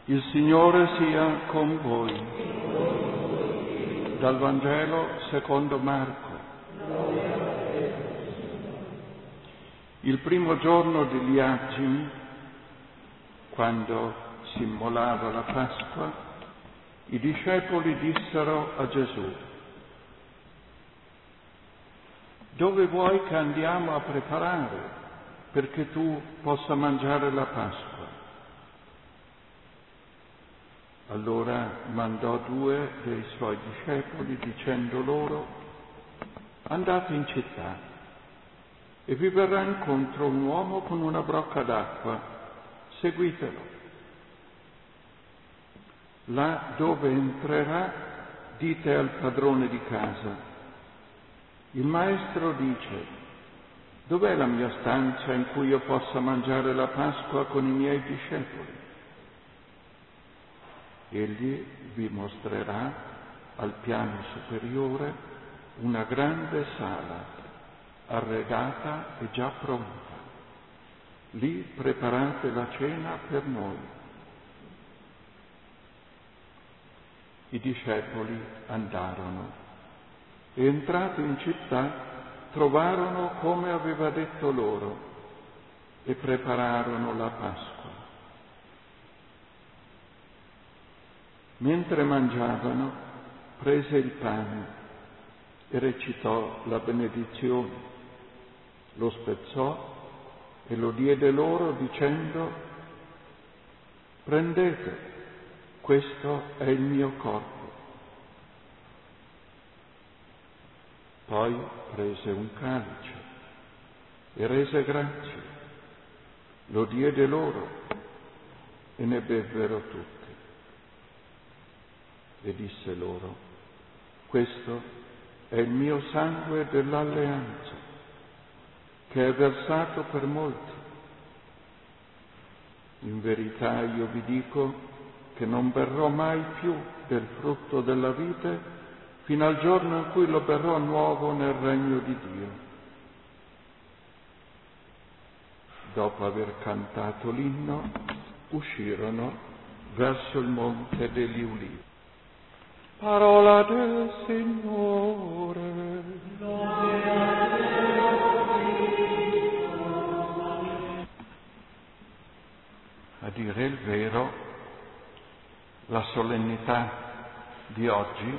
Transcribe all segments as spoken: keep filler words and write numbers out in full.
Il Signore sia con voi. Dal Vangelo secondo Marco. Il primo giorno degli Agimi, quando si immolava la Pasqua, i discepoli dissero a Gesù: dove vuoi che andiamo a preparare perché tu possa mangiare la Pasqua? Allora mandò due dei suoi discepoli dicendo loro: andate in città e vi verrà incontro un uomo con una brocca d'acqua, seguitelo. Là dove entrerà, dite al padrone di casa: il maestro dice: dov'è la mia stanza in cui io possa mangiare la Pasqua con i miei discepoli? Egli vi mostrerà al piano superiore una grande sala, arredata e già pronta. Lì preparate la cena per noi. I discepoli andarono e, entrati in città, trovarono come aveva detto loro e prepararono la Pasqua. Mentre mangiavano, prese il pane e recitò la benedizione, lo spezzò e lo diede loro dicendo: prendete, questo è il mio corpo. Poi prese un calice e rese grazie, lo diede loro e ne bevvero tutti. E disse loro: questo è il mio sangue dell'alleanza, che è versato per molti. In verità io vi dico che non berrò mai più del frutto della vite fino al giorno in cui lo berrò nuovo nel regno di Dio. Dopo aver cantato l'inno, uscirono verso il monte degli Ulivi. Parola del Signore. A dire il vero, la solennità di oggi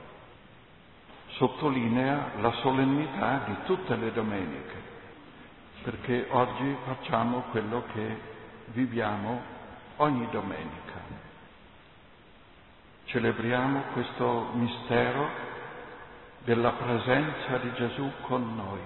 sottolinea la solennità di tutte le domeniche, perché oggi facciamo quello che viviamo ogni domenica. Celebriamo questo mistero della presenza di Gesù con noi,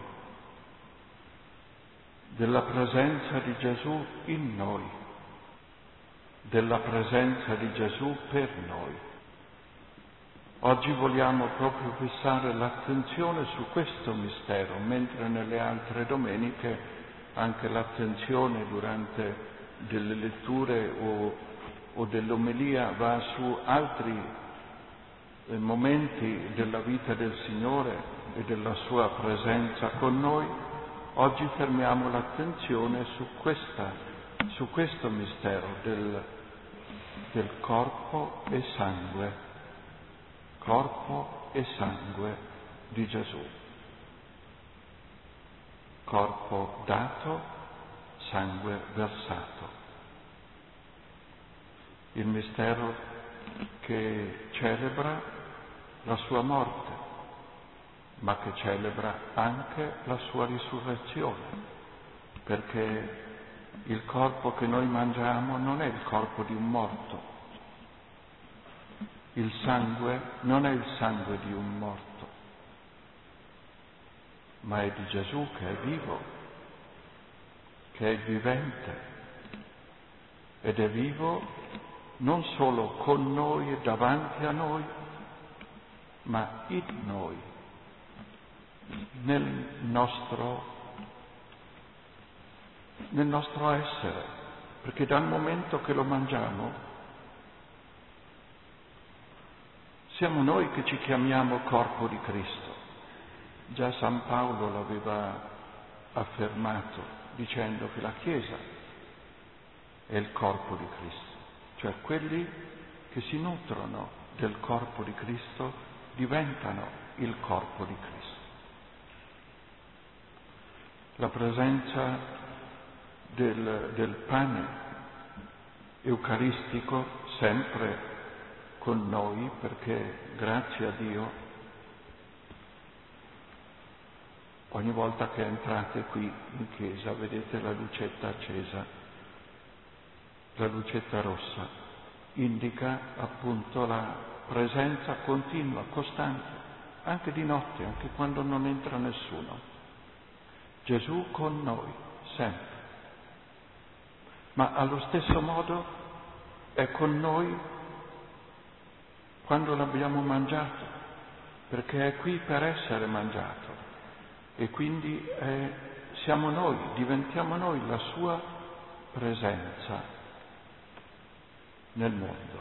della presenza di Gesù in noi, della presenza di Gesù per noi. Oggi vogliamo proprio fissare l'attenzione su questo mistero, mentre nelle altre domeniche anche l'attenzione durante delle letture o o dell'omelia va su altri eh, momenti della vita del Signore e della sua presenza con noi. Oggi fermiamo l'attenzione su questa, su questo mistero del, del corpo e sangue, corpo e sangue di Gesù. Corpo dato, sangue versato. Il mistero che celebra la sua morte, ma che celebra anche la sua risurrezione, perché il corpo che noi mangiamo non è il corpo di un morto, il sangue non è il sangue di un morto, ma è di Gesù che è vivo, che è vivente, ed è vivo non solo con noi e davanti a noi, ma in noi, nel nostro, nel nostro essere, perché dal momento che lo mangiamo siamo noi che ci chiamiamo corpo di Cristo. Già San Paolo l'aveva affermato dicendo che la Chiesa è il corpo di Cristo. cioè quelli che si nutrono del corpo di Cristo diventano il corpo di Cristo. La presenza del, del pane eucaristico sempre con noi, perché grazie a Dio ogni volta che entrate qui in chiesa vedete la lucetta accesa, la lucetta rossa, indica appunto la presenza continua, costante, anche di notte, anche quando non entra nessuno. Gesù con noi, sempre. Ma allo stesso modo è con noi quando l'abbiamo mangiato, perché è qui per essere mangiato e quindi è, siamo noi, diventiamo noi la sua presenza nel mondo.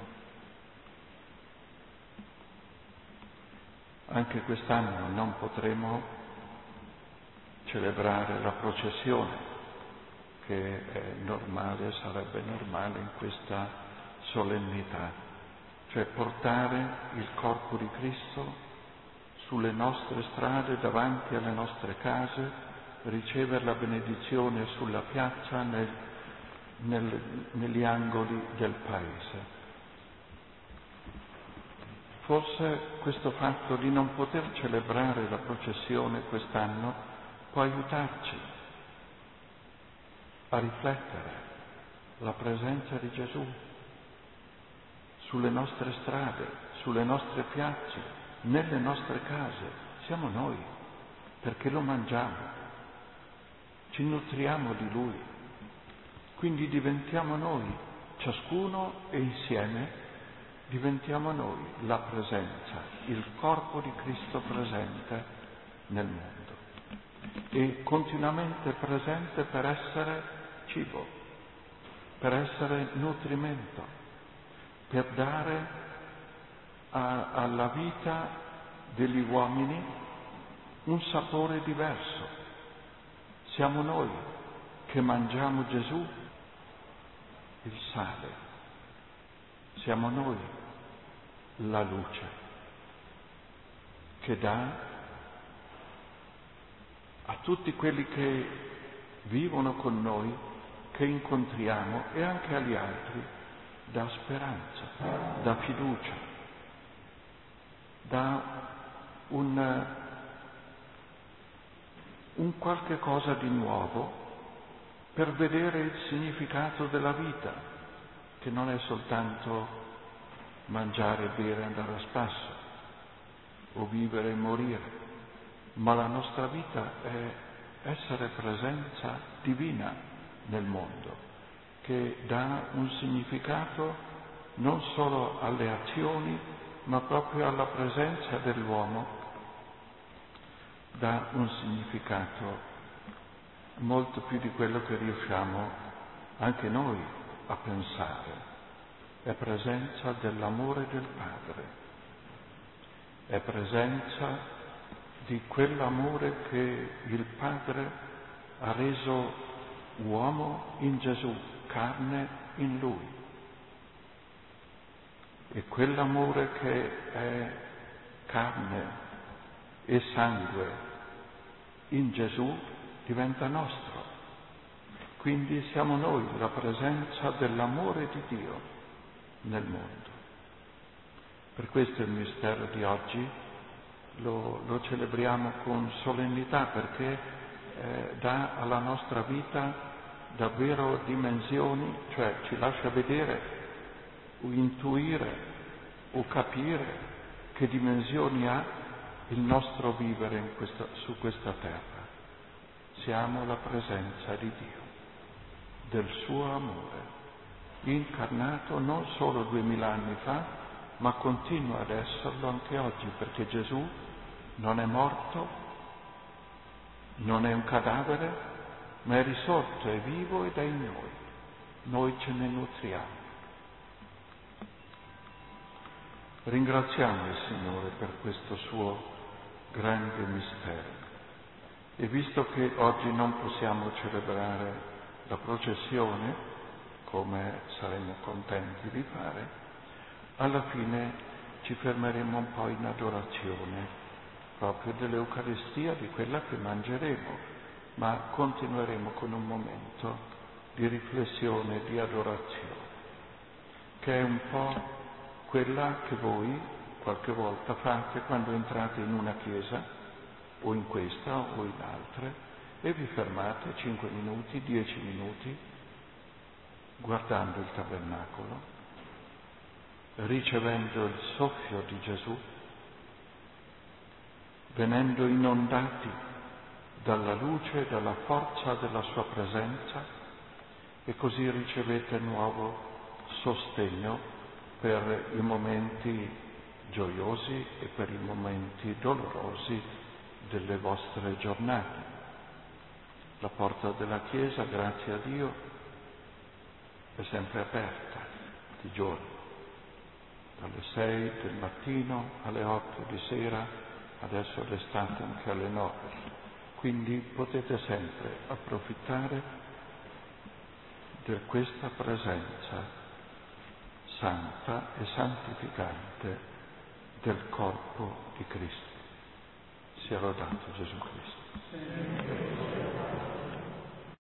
Anche quest'anno non potremo celebrare la processione, che è normale, sarebbe normale in questa solennità, cioè portare il corpo di Cristo sulle nostre strade, davanti alle nostre case, ricevere la benedizione sulla piazza, nel, nel, negli angoli del paese. Forse questo fatto di non poter celebrare la processione quest'anno può aiutarci a riflettere la presenza di Gesù sulle nostre strade, sulle nostre piazze, nelle nostre case. Siamo noi, perché lo mangiamo, ci nutriamo di Lui, quindi diventiamo noi, ciascuno e insieme diventiamo noi la presenza, il corpo di Cristo presente nel mondo e continuamente presente per essere cibo, per essere nutrimento, per dare a, alla vita degli uomini un sapore diverso. Siamo noi che mangiamo Gesù, il sale. Siamo noi la luce che dà a tutti quelli che vivono con noi, che incontriamo, e anche agli altri, dà speranza, dà fiducia, dà un, un qualche cosa di nuovo per vedere il significato della vita, che non è soltanto mangiare, bere, andare a spasso o vivere e morire, ma la nostra vita è essere presenza divina nel mondo, che dà un significato non solo alle azioni, ma proprio alla presenza dell'uomo, dà un significato molto più di quello che riusciamo anche noi a pensare. È presenza dell'amore del Padre, è presenza di quell'amore che il Padre ha reso uomo in Gesù, carne in Lui. E quell'amore che è carne e sangue in Gesù diventa nostro. Quindi siamo noi la presenza dell'amore di Dio nel mondo. Per questo il mistero di oggi lo, lo celebriamo con solennità, perché eh, dà alla nostra vita davvero dimensioni, cioè ci lascia vedere o intuire o capire che dimensioni ha il nostro vivere in questa, su questa terra. Siamo la presenza di Dio, del suo amore, incarnato non solo duemila anni fa, ma continua ad esserlo anche oggi, perché Gesù non è morto, non è un cadavere, ma è risorto, è vivo ed è in noi. Noi ce ne nutriamo. Ringraziamo il Signore per questo suo grande mistero. E visto che oggi non possiamo celebrare la processione, come saremo contenti di fare, alla fine ci fermeremo un po' in adorazione, proprio dell'Eucaristia, di quella che mangeremo, ma continueremo con un momento di riflessione, di adorazione, che è un po' quella che voi qualche volta fate quando entrate in una chiesa, o in questa o in altre, e vi fermate cinque minuti, dieci minuti, guardando il tabernacolo, ricevendo il soffio di Gesù, venendo inondati dalla luce e dalla forza della sua presenza, e così ricevete nuovo sostegno per i momenti gioiosi e per i momenti dolorosi delle vostre giornate. La porta della Chiesa, grazie a Dio, è sempre aperta di giorno, dalle sei del mattino alle otto di sera, adesso d'estate anche alle nove. Quindi potete sempre approfittare di questa presenza santa e santificante del corpo di Cristo. Sia lodato Gesù Cristo.